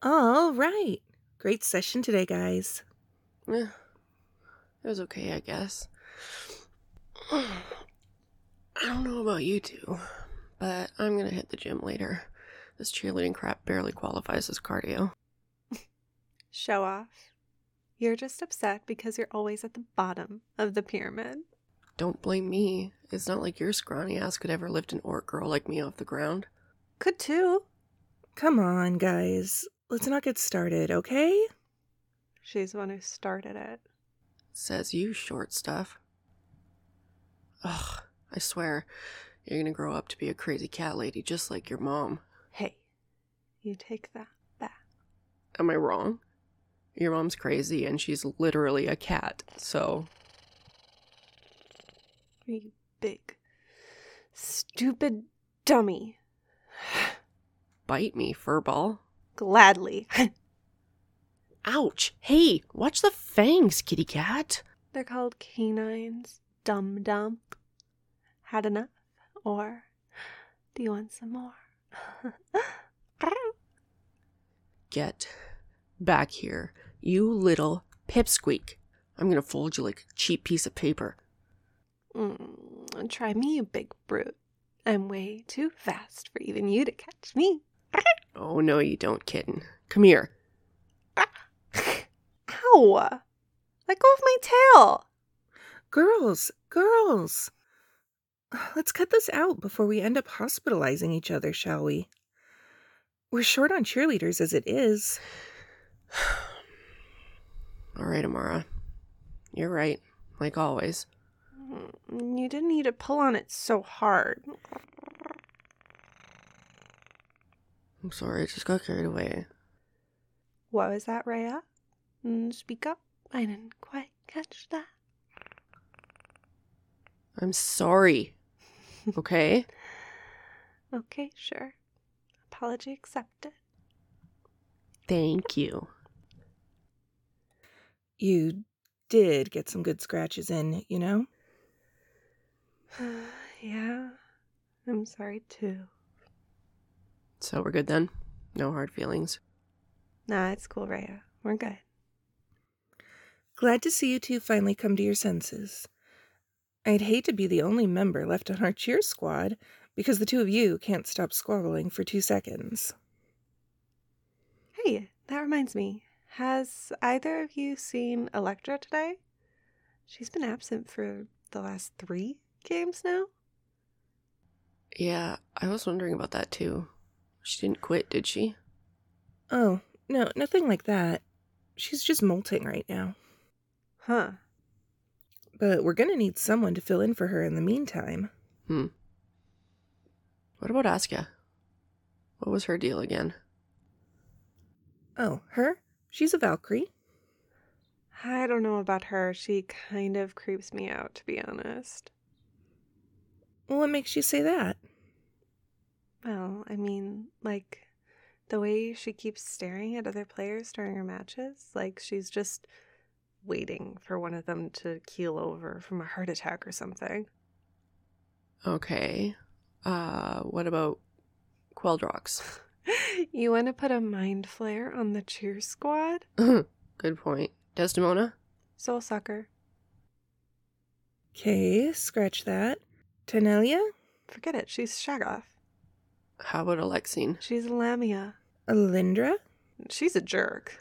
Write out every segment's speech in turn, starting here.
All right. Great session today, guys. Eh, it was okay, I guess. I don't know about you two, but I'm gonna hit the gym later. This cheerleading crap barely qualifies as cardio. Show off. You're just upset because you're always at the bottom of the pyramid. Don't blame me. It's not like your scrawny ass could ever lift an orc girl like me off the ground. Could too. Come on, guys. Let's not get started, okay? She's the one who started it. Says you, short stuff. Ugh, I swear, you're gonna grow up to be a crazy cat lady just like your mom. Hey, you take that back. Am I wrong? Your mom's crazy and she's literally a cat, so... You big, stupid dummy. Bite me, furball. Gladly. Ouch! Hey, watch the fangs, kitty cat! They're called canines. Dum-dum. Had enough? Or do you want some more? Get back here, you little pipsqueak. I'm gonna fold you like a cheap piece of paper. Try me, you big brute. I'm way too fast for even you to catch me. Oh, no you don't, kitten. Come here. Ow! Let go of my tail! Girls! Let's cut this out before we end up hospitalizing each other, shall we? We're short on cheerleaders as it is. All right, Amara. You're right, like always. You didn't need to pull on it so hard. I'm sorry, I just got carried away. What was that, Rhea? Speak up. I didn't quite catch that. I'm sorry. Okay? Okay, sure. Apology accepted. Thank you. You did get some good scratches in, you know? Yeah, I'm sorry too. So we're good then? No hard feelings? Nah, it's cool, Rhea. We're good. Glad to see you two finally come to your senses. I'd hate to be the only member left on our cheer squad because the two of you can't stop squabbling for 2 seconds. Hey, that reminds me. Has either of you seen Electra today? She's been absent for the last 3 games now. Yeah, I was wondering about that too. She didn't quit, did she? Oh, no, nothing like that. She's just molting right now. Huh. But we're gonna need someone to fill in for her in the meantime. What about Asuka? What was her deal again? Oh, her? She's a Valkyrie. I don't know about her. She kind of creeps me out, to be honest. What makes you say that? Well, I mean, like, the way she keeps staring at other players during her matches, like she's just waiting for one of them to keel over from a heart attack or something. Okay. What about Queldrox? You want to put a mind flare on the cheer squad? Good point. Desdemona? Soul Sucker. Okay, scratch that. Tanelia? Forget it, she's Shaggoth. How about Alexine? She's Lamia. Alindra? She's a jerk.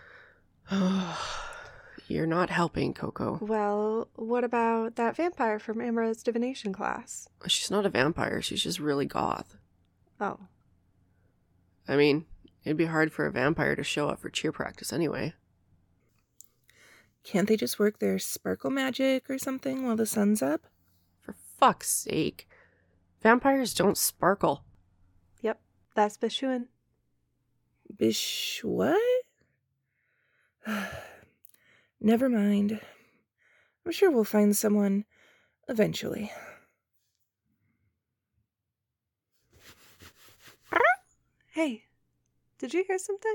You're not helping, Coco. Well, what about that vampire from Amara's divination class? She's not a vampire, she's just really goth. Oh. I mean, it'd be hard for a vampire to show up for cheer practice anyway. Can't they just work their sparkle magic or something while the sun's up? For fuck's sake. Vampires don't sparkle. Yep, that's Bishuan. What? Never mind. I'm sure we'll find someone eventually. Hey, did you hear something?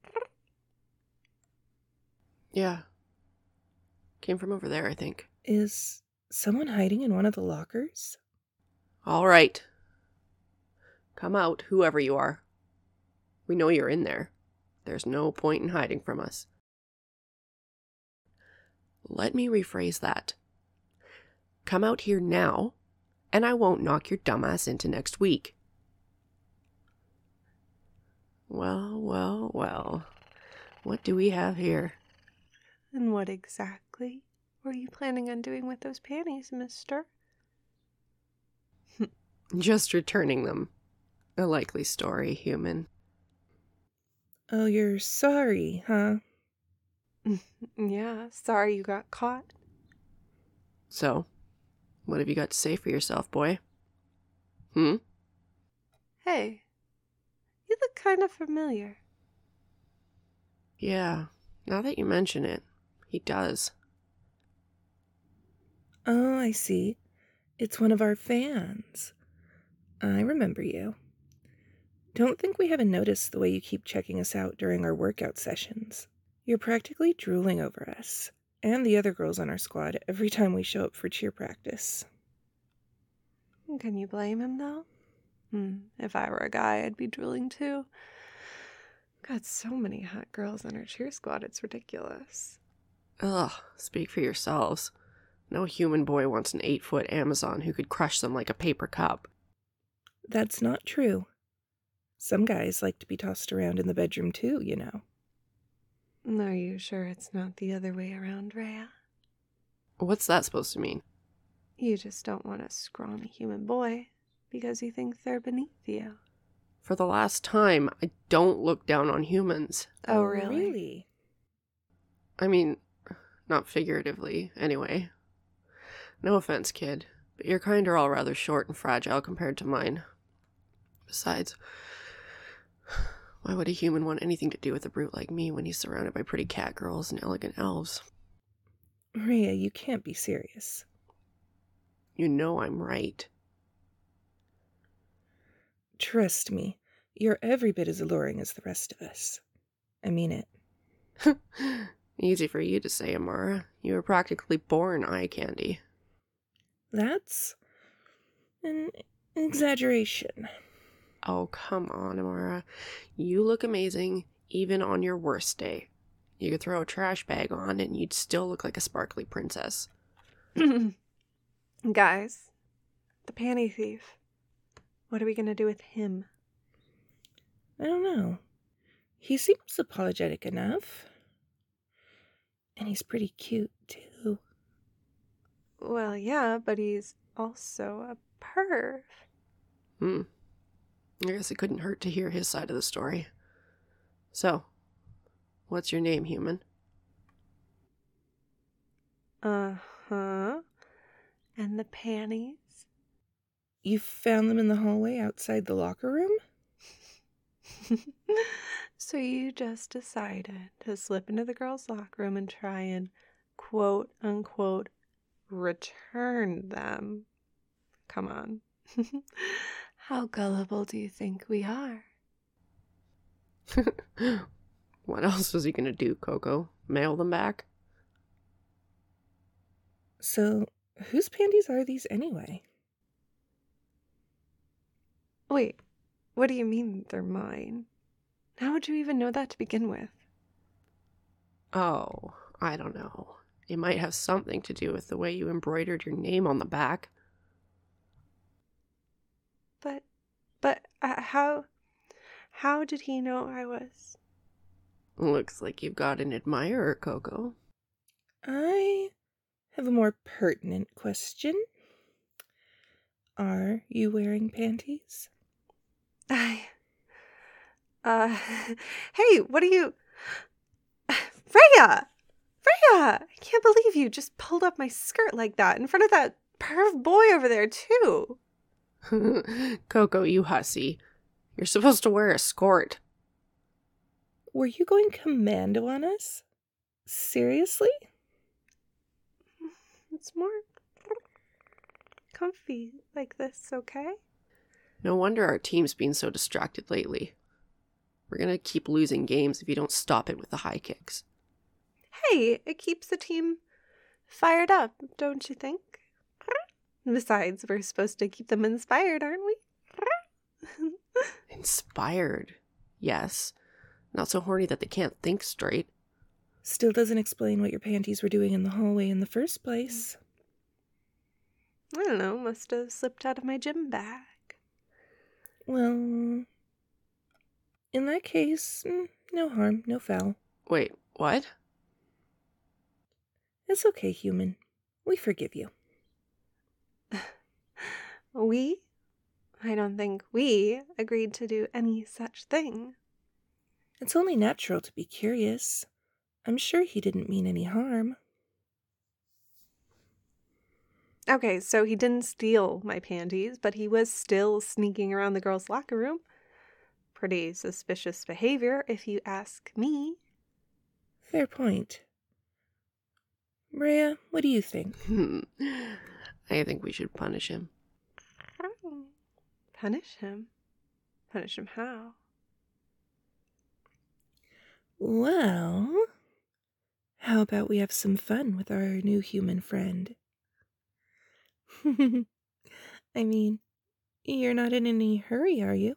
Yeah. Came from over there, I think. Is someone hiding in one of the lockers? All right. Come out, whoever you are. We know you're in there. There's no point in hiding from us. Let me rephrase that. Come out here now, and I won't knock your dumbass into next week. Well, well, well. What do we have here? And what exactly were you planning on doing with those panties, mister? Just returning them. A likely story, human. Oh, you're sorry, huh? Yeah, sorry you got caught. So, what have you got to say for yourself, boy? Hey, you look kind of familiar. Yeah, now that you mention it, he does. Oh, I see. It's one of our fans. I remember you. Don't think we haven't noticed the way you keep checking us out during our workout sessions. You're practically drooling over us, and the other girls on our squad, every time we show up for cheer practice. Can you blame him, though? If I were a guy, I'd be drooling too. Got so many hot girls on our cheer squad, it's ridiculous. Ugh, speak for yourselves. No human boy wants an 8-foot Amazon who could crush them like a paper cup. That's not true. Some guys like to be tossed around in the bedroom too, you know. Are you sure it's not the other way around, Rhea? What's that supposed to mean? You just don't want a scrawny human boy because you think they're beneath you. For the last time, I don't look down on humans. Oh, really? Really? I mean, not figuratively, anyway. No offense, kid, but your kind are all rather short and fragile compared to mine. Besides, why would a human want anything to do with a brute like me when he's surrounded by pretty cat girls and elegant elves? Rhea, you can't be serious. You know I'm right. Trust me, you're every bit as alluring as the rest of us. I mean it. Easy for you to say, Amara. You were practically born eye candy. That's an exaggeration. Oh, come on, Amara. You look amazing, even on your worst day. You could throw a trash bag on and you'd still look like a sparkly princess. Guys, the panty thief. What are we going to do with him? I don't know. He seems apologetic enough. And he's pretty cute, too. Well, yeah, but he's also a perv. I guess it couldn't hurt to hear his side of the story. So, what's your name, human? Uh-huh. And the panties? You found them in the hallway outside the locker room? So you just decided to slip into the girls' locker room and try and quote-unquote return them. Come on. How gullible do you think we are? What else was he gonna do, Coco? Mail them back? So, whose panties are these anyway? Wait, what do you mean they're mine? How would you even know that to begin with? Oh, I don't know. It might have something to do with the way you embroidered your name on the back. But how did he know I was? Looks like you've got an admirer, Coco. I have a more pertinent question. Are you wearing panties? Hey, what are you... Freya! I can't believe you just pulled up my skirt like that in front of that perv boy over there, too. Coco, you hussy. You're supposed to wear a skirt. Were you going commando on us? Seriously? It's more comfy like this, okay? No wonder our team's been so distracted lately. We're gonna keep losing games if you don't stop it with the high kicks. Hey, it keeps the team fired up, don't you think? Besides, we're supposed to keep them inspired, aren't we? Inspired, yes. Not so horny that they can't think straight. Still doesn't explain what your panties were doing in the hallway in the first place. I don't know, must have slipped out of my gym bag. Well, in that case, no harm, no foul. Wait, what? It's okay, human. We forgive you. We? I don't think we agreed to do any such thing. It's only natural to be curious. I'm sure he didn't mean any harm. Okay, so he didn't steal my panties, but he was still sneaking around the girls' locker room. Pretty suspicious behavior, if you ask me. Fair point. Rhea, what do you think? I think we should punish him. Punish him? Punish him how? Well, how about we have some fun with our new human friend? I mean, you're not in any hurry, are you?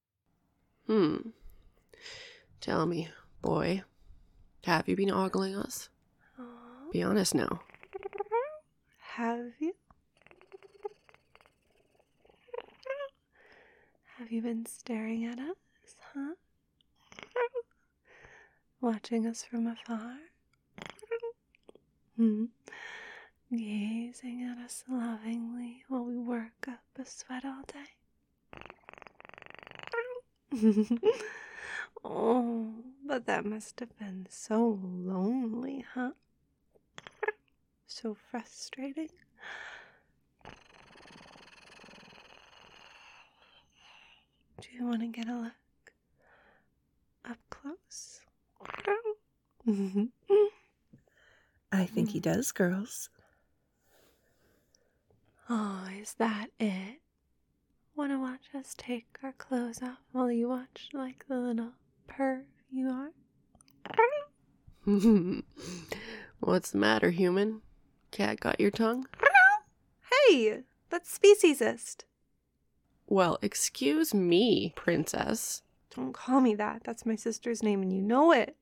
Tell me, boy, have you been ogling us? Aww. Be honest now. Have you? Have you been staring at us, huh? Watching us from afar? Gazing at us lovingly while we work up a sweat all day? Oh, but that must have been so lonely, huh? So frustrating. Do you want to get a look up close? I think he does, girls. Oh, is that it? Want to watch us take our clothes off while you watch like the little perv you are? What's the matter, human? Cat got your tongue? Hey, that's speciesist. Well, excuse me, princess. Don't call me that. That's my sister's name and you know it.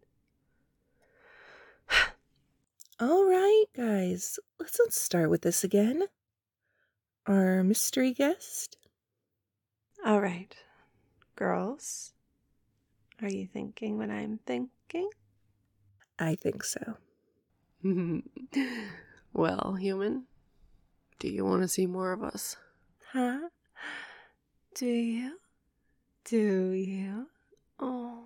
All right, guys, let's not start with this again. Our mystery guest? All right, girls. Are you thinking what I'm thinking? I think so. Well, human, do you want to see more of us? Huh? Do you? Do you? Oh.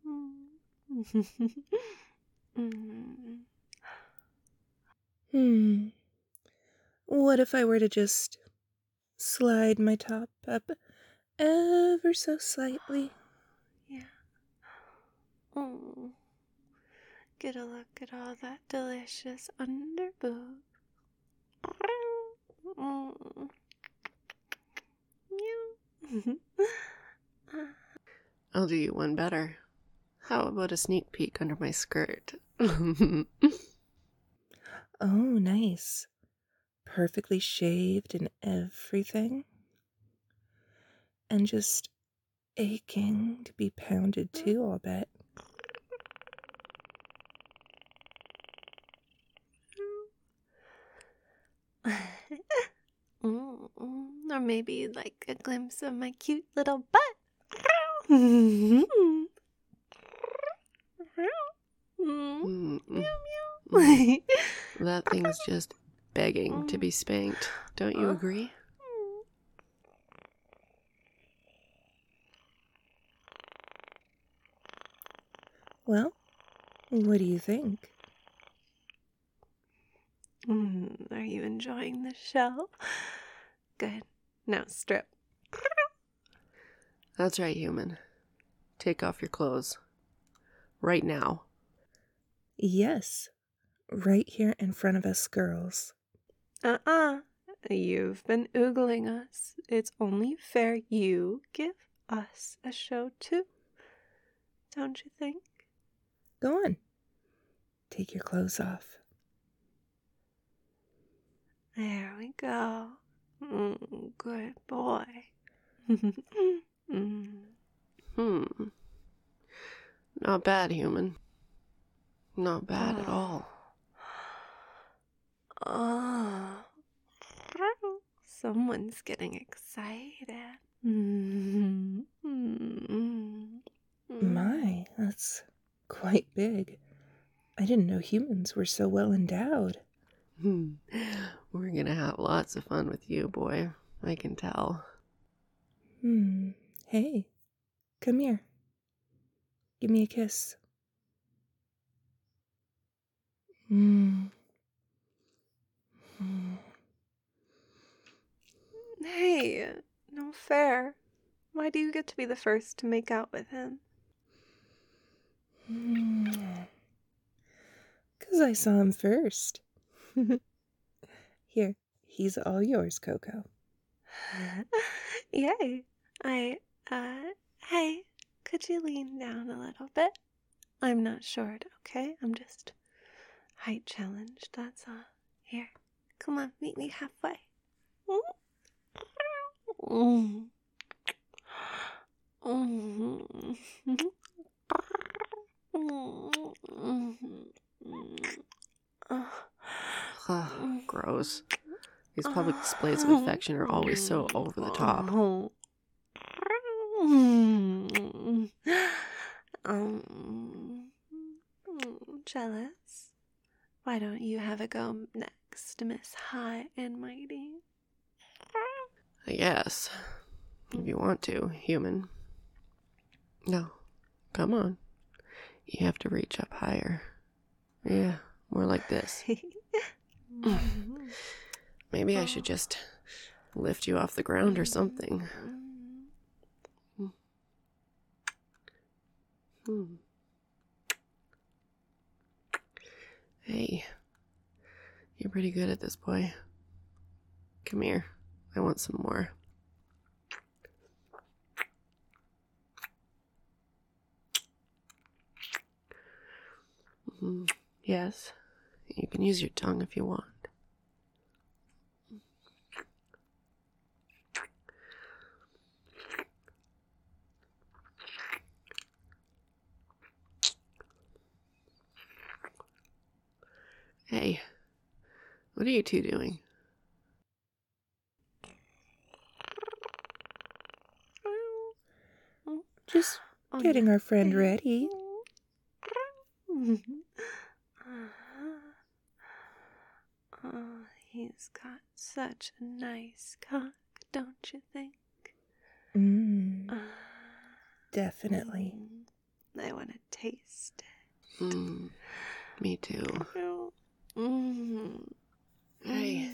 What if I were to just slide my top up ever so slightly? Yeah. Oh. Get a look at all that delicious underboob. Oh. I'll do you one better. How about a sneak peek under my skirt? Oh, nice. Perfectly shaved and everything. And just aching to be pounded too, I'll bet. Or maybe like a glimpse of my cute little butt. That thing's just begging to be spanked. Don't you agree? Well, what do you think? Are you enjoying the show? Good. Now strip. That's right, human. Take off your clothes. Right now. Yes, right here in front of us girls. You've been oogling us. It's only fair you give us a show too. Don't you think? Go on. Take your clothes off. There we go. Good boy. Not bad, human. Not bad at all. Oh, someone's getting excited. My, that's quite big. I didn't know humans were so well endowed. We're gonna have lots of fun with you, boy. I can tell. Hey, come here. Give me a kiss. Hey, no fair. Why do you get to be the first to make out with him? 'Cause I saw him first. Here, he's all yours, Coco. Yay. Hey, could you lean down a little bit? I'm not short, okay? I'm just height challenged, that's all. Here, come on, meet me halfway. Gross. These public displays of affection are always so over the top. Jealous? Why don't you have a go next, Miss High and Mighty? I guess. If you want to, human. No. Come on. You have to reach up higher. Yeah, more like this. Maybe I should just lift you off the ground or something. Hey, you're pretty good at this, boy. Come here. I want some more. Yes, you can use your tongue if you want. Hey, what are you two doing? Just getting our friend ready. Oh, he's got such a nice cock, don't you think? Definitely. I want to taste it. Me too. Hey.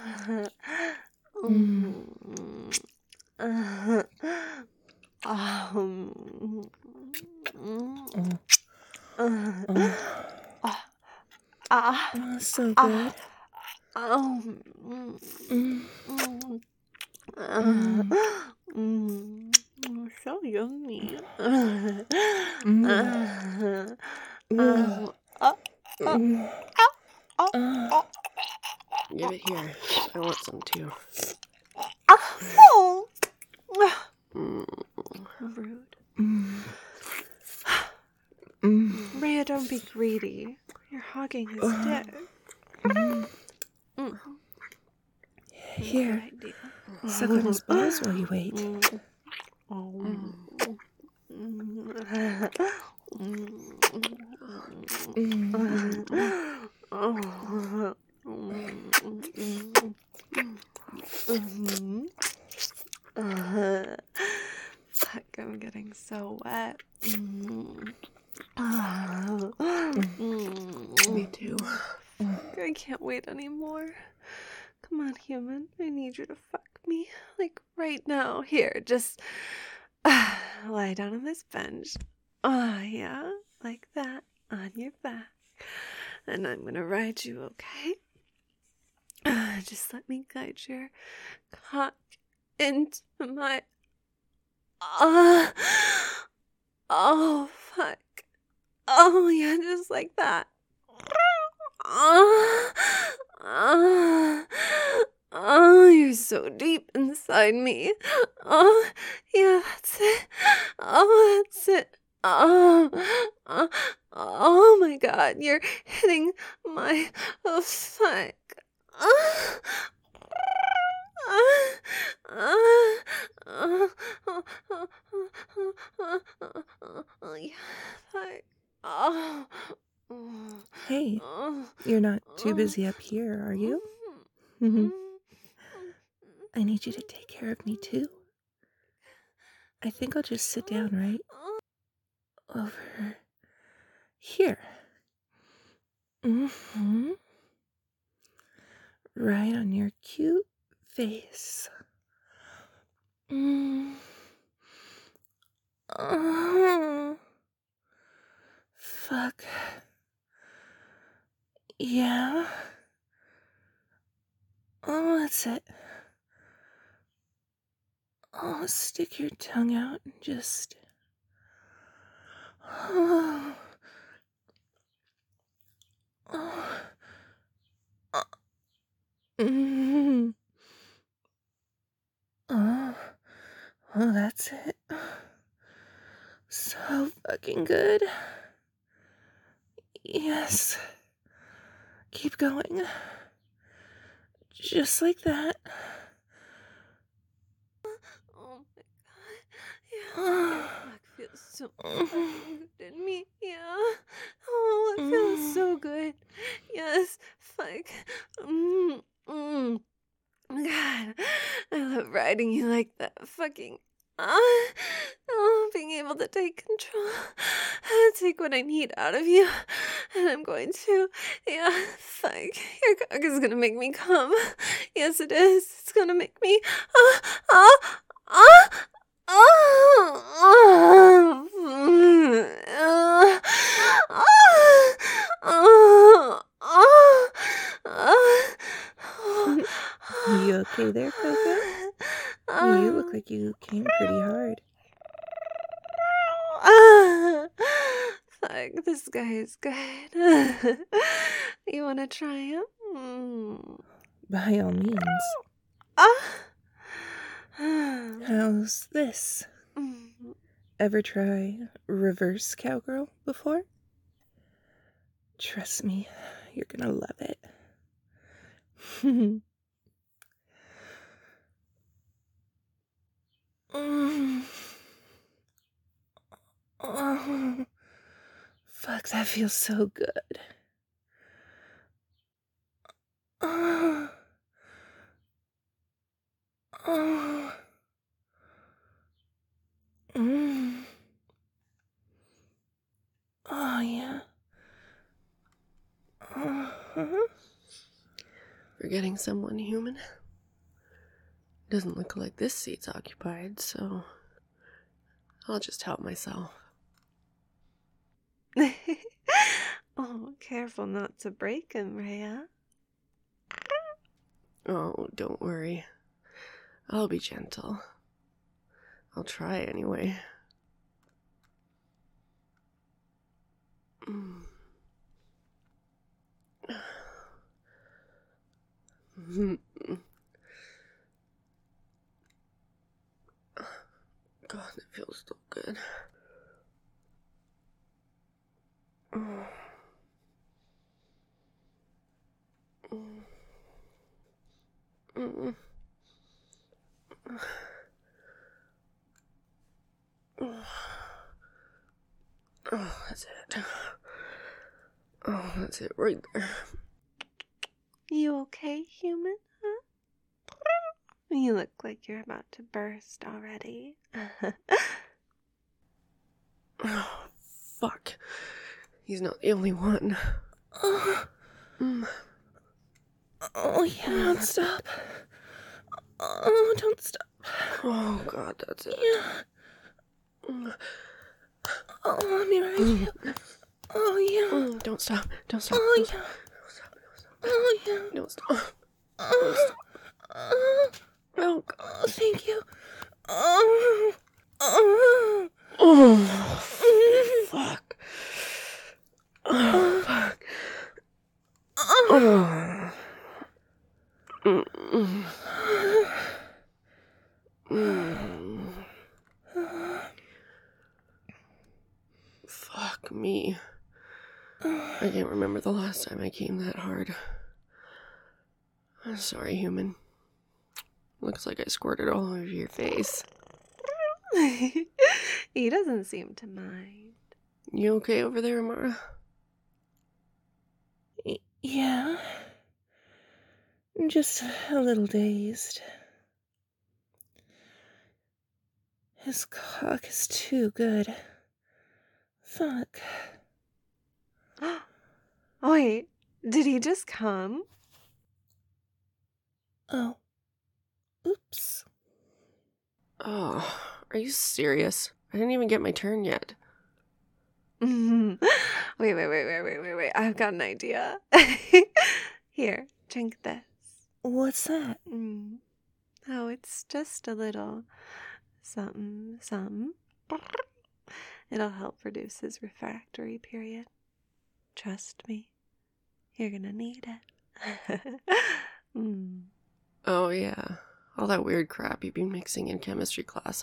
So good. So yummy. Give it here. I want some too. Rude. Rhea, don't be greedy. You're hogging his dick. Here, suck on his balls while you wait. Fuck, I'm getting so wet. Me too. I can't wait anymore. Come on, human. I need you to fuck me. Like, right now. Here, just lie down on this bench. Yeah. Like that. On your back. And I'm gonna ride you, okay? Just let me guide your cock into my... Oh, fuck. Oh, yeah, just like that. Oh, you're so deep inside me. Oh, yeah, that's it. Oh, that's it. Oh my god, you're hitting my thigh. Yeah, thigh. Oh. Hey, you're not too busy up here, are you? I need you to take care of me too. I think I'll just sit down right over here. Right on your cute face. Oh, fuck. Yeah. Oh, that's it. Oh, stick your tongue out and just. Oh. Oh. Oh. Oh. Oh, that's it. So fucking good. Yes. Keep going. Just like that. Oh my god. Yeah. Your back feels so fucking good in me. Yeah. Oh, it feels so good. Yes. Fuck. God. I love riding you like that. Fucking. Being able to take control. Take what I need out of you. And I'm going to. Yeah. Fuck. Your cock is gonna make me come. Yes, it is. It's gonna make me. You okay there, Coco? You look like you came pretty hard. Fuck, this guy is good. You wanna try him? By all means. How's this? Ever try reverse cowgirl before? Trust me, you're gonna love it. Oh, fuck, that feels so good. Oh, oh, oh yeah. We're getting someone human. Doesn't look like this seat's occupied, so I'll just help myself. Oh, careful not to break him, Rhea. Oh, don't worry. I'll be gentle. I'll try anyway. God, it feels so good. Oh, that's it. Oh, that's it right there. You okay, human? Huh? You look like you're about to burst already. Oh, fuck. He's not the only one. Oh yeah, don't stop. Oh, don't stop. Oh, God, that's it. Yeah. Oh, let me ride you. Oh yeah. Don't stop. Don't stop. Oh Don't yeah. stop. Oh yeah. Don't stop. Oh, Oh, God. oh, thank you. Oh, oh, Oh, fuck. Oh, fuck. Oh. I can't remember the last time I came that hard. I'm sorry, human. Looks like I squirted all over your face. He doesn't seem to mind. You okay over there, Amara? Yeah. Just a little dazed. His cock is too good. Fuck. Wait, did he just come? Oh. Oops. Oh, are you serious? I didn't even get my turn yet. Wait. I've got an idea. Here, drink this. What's that? Oh, it's just a little something. It'll help reduce his refractory period. Trust me, you're gonna need it. Oh, yeah. All that weird crap you've been mixing in chemistry class.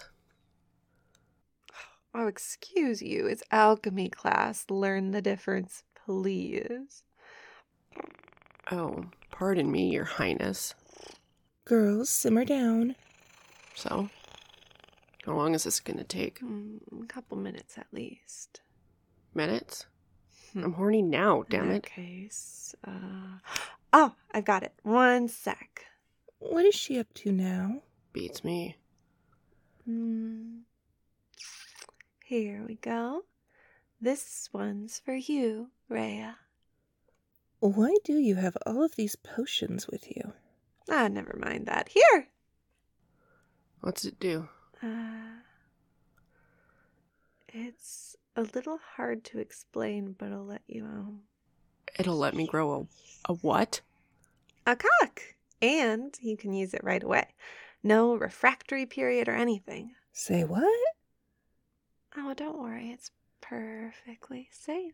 Oh, excuse you. It's alchemy class. Learn the difference, please. Oh, pardon me, Your Highness. Girls, simmer down. So, how long is this gonna take? A couple minutes at least. Minutes? I'm horny now, damn In it. that case, oh, I've got it. 1 sec. What is she up to now? Beats me. Here we go. This one's for you, Rhea. Why do you have all of these potions with you? Ah, never mind that. Here! What's it do? It's a little hard to explain, but I'll let you know. It'll let me grow a what? A cock! And you can use it right away. No refractory period or anything. Say what? Oh, don't worry. It's perfectly safe.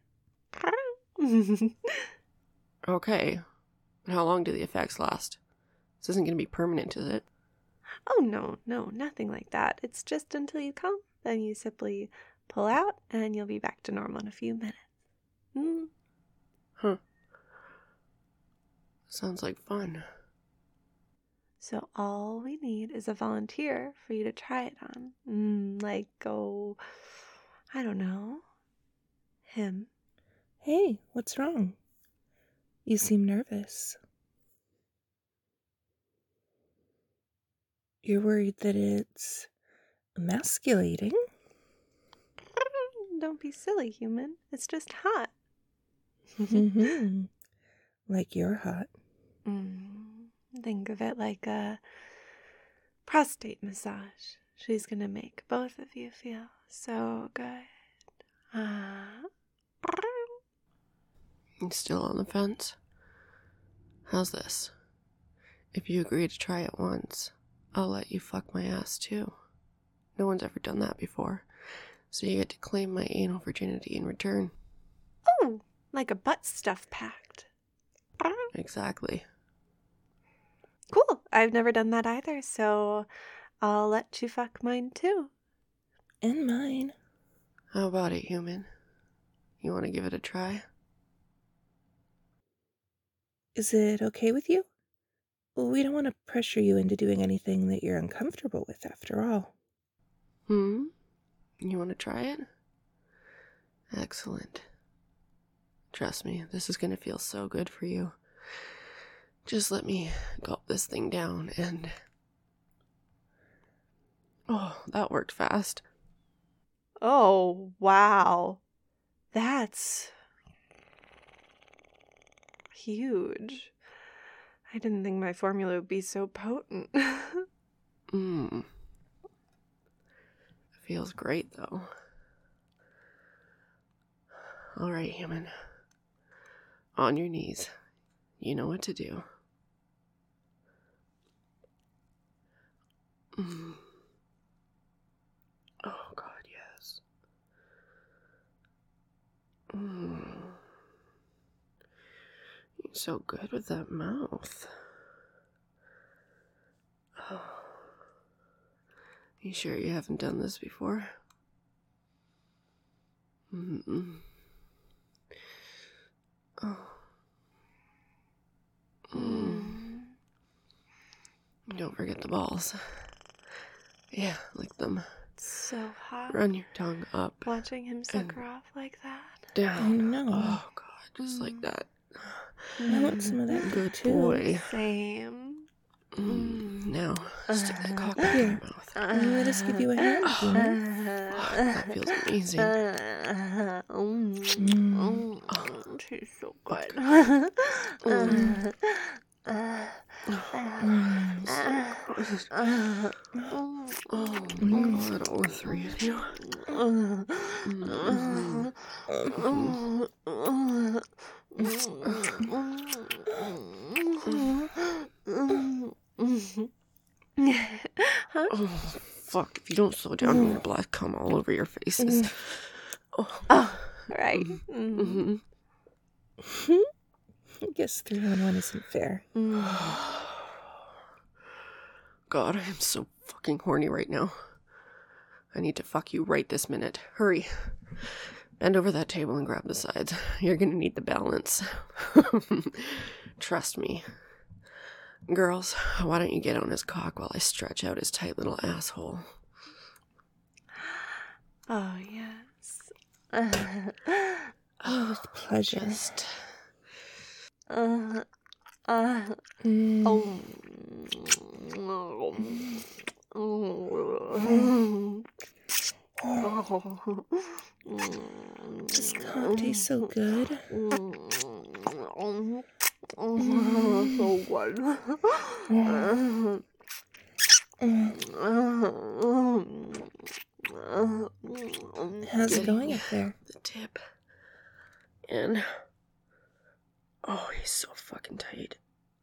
Okay. But how long do the effects last? This isn't gonna be permanent, is it? Oh, no, nothing like that. It's just until you come. Then you simply pull out and you'll be back to normal in a few minutes. Huh. Sounds like fun. So all we need is a volunteer for you to try it on. I don't know, him. Hey, what's wrong? You seem nervous. You're worried that it's emasculating? Don't be silly, human. It's just hot. Like you're hot. Think of it like a prostate massage. She's gonna make both of you feel so good. You still on the fence? How's this? If you agree to try it once, I'll let you fuck my ass too. No one's ever done that before, so you get to claim my anal virginity in return. Oh, like a butt stuff pact. Exactly. Cool. I've never done that either, so I'll let you fuck mine too. And mine. How about it, human? You want to give it a try? Is it okay with you? We don't want to pressure you into doing anything that you're uncomfortable with, after all. You want to try it? Excellent. Trust me, this is going to feel so good for you. Just let me gulp this thing down and... Oh, that worked fast. Oh, wow. That's huge. I didn't think my formula would be so potent. It feels great, though. All right, human. On your knees. You know what to do. Oh, God, yes. You're so good with that mouth. Oh. You sure you haven't done this before? don't forget the balls. Yeah, lick them. It's so hot. Run your tongue up. Watching him suck her off like that. Down. I know. Oh, God, just like that. I want some of that Good too. boy. Same. Now, stick that cock back in your mouth. Let us give you a hand. Human. That feels amazing. She's so good. Oh my God, all three of you. Oh, fuck. If you don't slow down, I'm gonna black cum all over your faces. Oh, right. Mm-hmm. I guess 3-on-1 isn't fair. God, I am so fucking horny right now. I need to fuck you right this minute. Hurry. Bend over that table and grab the sides. You're gonna need the balance. Trust me. Girls, why don't you get on his cock while I stretch out his tight little asshole? Oh, yes. Oh, with pleasure. Just... Oh. This cock tastes so good. So good. How's it going up there? The tip. And... oh, he's so fucking tight.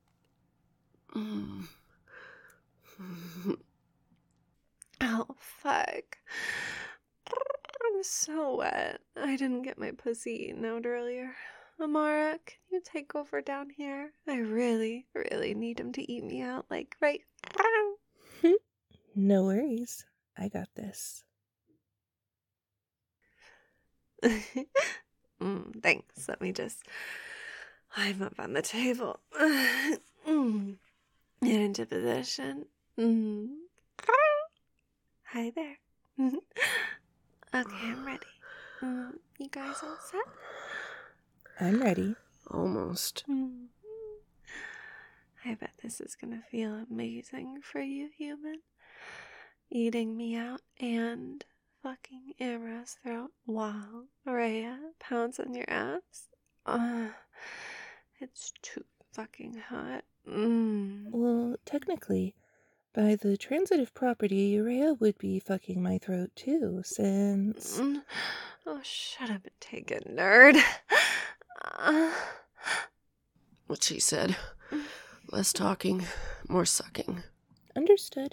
Oh, fuck. I'm so wet. I didn't get my pussy eaten out earlier. Amara, can you take over down here? I really, really need him to eat me out, like, right now. No worries. I got this. Thanks. Let me just climb up on the table. Get into position. Hi there. Okay, I'm ready. You guys all set? I'm ready. Almost. I bet this is gonna feel amazing for you, human. Eating me out and fucking Amra's throat while Rhea pounds on your ass. It's too fucking hot. Well, technically, by the transitive property, Urea would be fucking my throat too, since... Oh, shut up and take it, nerd. What she said. Less talking, more sucking. Understood.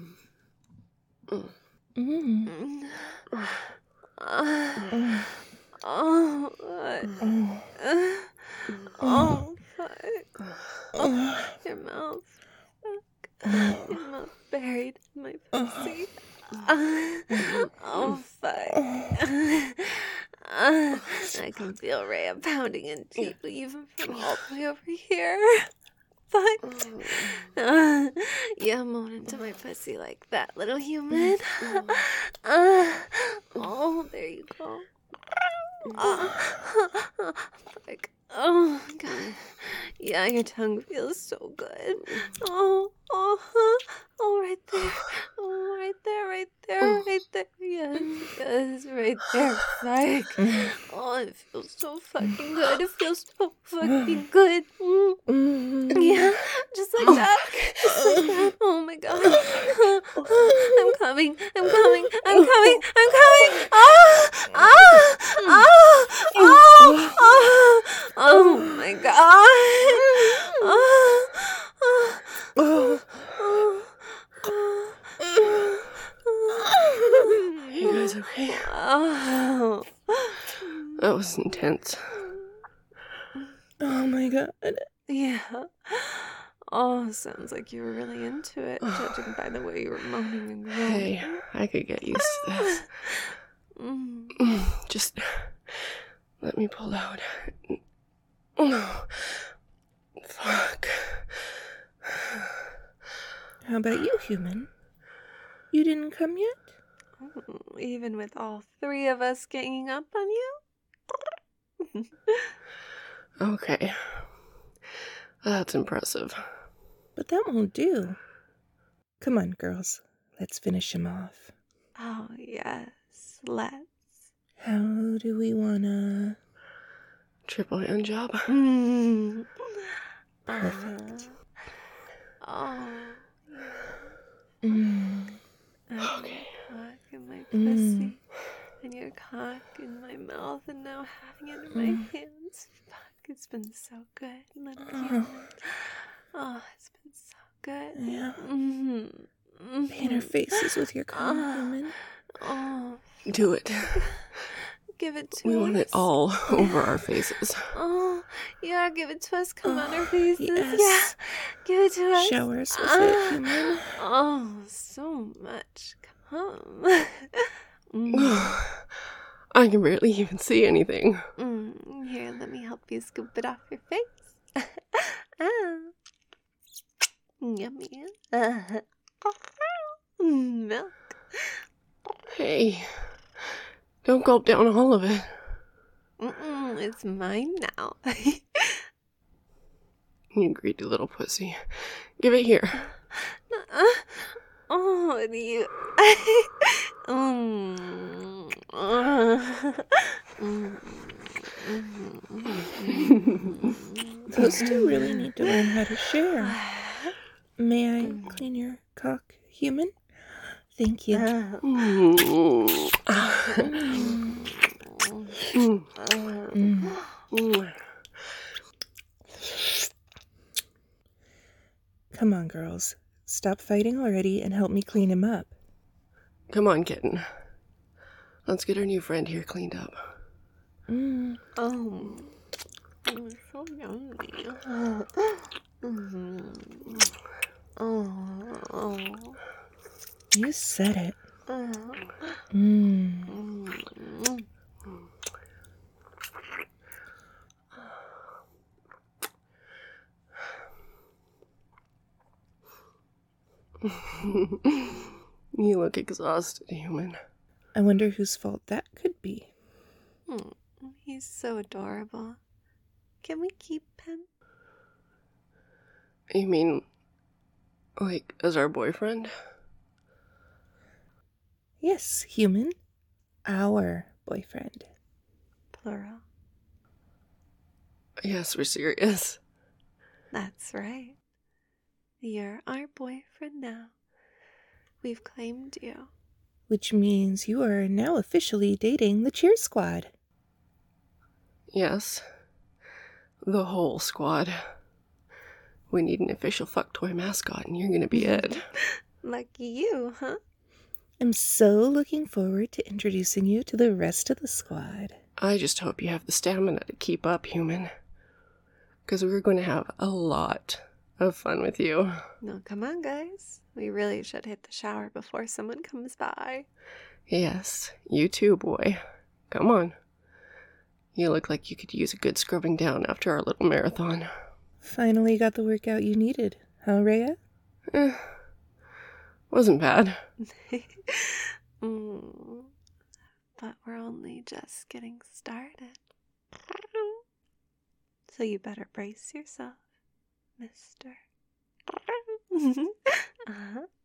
Oh, fuck. Your mouth. Your mouth buried in my pussy. Oh, fuck. I can feel Rhea pounding in deeply even from all the way over here. Fuck. Yeah, moan into my pussy like that, little human. Oh, there you go. Fuck. Oh, God. Yeah, your tongue feels so good. Oh, right there. Oh, right there, right there, right there. Yes, right there. Fuck. Oh, it feels so fucking good. It feels so fucking good. Yeah, just like that. Just like that. Oh, my God. I'm coming. Oh my God. You guys okay? Oh. That was intense. Oh my God. Yeah. Oh, sounds like you were really into it, judging by the way you were moaning and groaning. Hey, I could get used to this. Just let me pull out. Oh, fuck. How about you, human? You didn't come yet? Even with all three of us ganging up on you? Okay. That's impressive. But that won't do. Come on, girls. Let's finish him off. Oh, yes. Let's. How do we wanna... Triple hand job. Perfect. Oh. Okay. Cock in my pussy. And your cock in my mouth. And now having it in my hands. Fuck, it's been so good, little human. Oh, it's been so good. Yeah. Mm-hmm. Paint our faces with your cum, human. Oh. Do it. Give it to us. We want it all over our faces. Oh, yeah, give it to us. Come on our faces. Yes. Yeah, give it to us. Shower us with it, human. Oh, so much. Come. I can barely even see anything. Here, let me help you scoop it off your face. Yummy. Milk. Hey, don't gulp down all of it. It's mine now. You greedy little pussy. Give it here. Oh, you. Those two really need to learn how to share. May I clean your cock, human? Thank you. Come on, girls. Stop fighting already and help me clean him up. Come on, kitten. Let's get our new friend here cleaned up. Oh, it's so yummy. You said it. You look exhausted, human. I wonder whose fault that could be. He's so adorable. Can we keep him? You mean, like, as our boyfriend? Yes, human. Our boyfriend. Plural. Yes, we're serious. That's right. You're our boyfriend now. We've claimed you. Which means you are now officially dating the cheer squad. Yes. The whole squad. We need an official fuck toy mascot, and you're gonna be it. Lucky you, huh? I'm so looking forward to introducing you to the rest of the squad. I just hope you have the stamina to keep up, human. Because we're going to have a lot of fun with you. No, come on, guys. We really should hit the shower before someone comes by. Yes, you too, boy. Come on. You look like you could use a good scrubbing down after our little marathon. Finally got the workout you needed, huh, Rhea? Wasn't bad. But we're only just getting started. So you better brace yourself, mister.